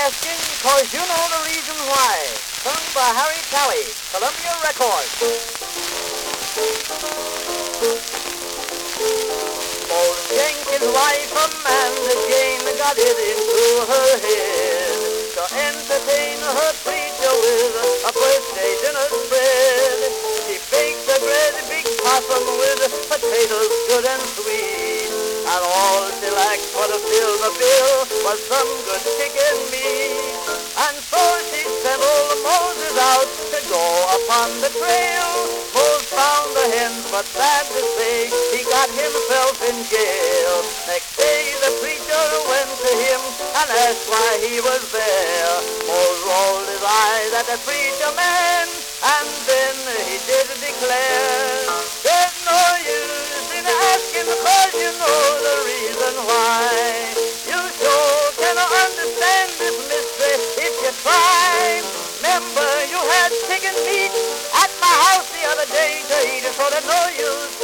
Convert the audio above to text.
asking, cause you know the reason why. Sung by Harry Talley, Columbia Records. Old Jenkins' wife, Amanda Jane, got it into her head to entertain her preacher with a birthday dinner spread. She baked a great big possum with potatoes good and sweet, and all she lacked for to fill the bill was some good chicken meat. And so she sent old Moses out to go upon the trail. Moses found the hens, but sad to say, he got himself in jail. Next day the preacher went to him and asked why he was there. Moses rolled his eyes at the preacher man, and then he did declare, there's no use in asking, cause you know the reason why. You sure cannot understand this mystery if you try. Remember, you had chicken meat at my house the other day to eat it, so there's no use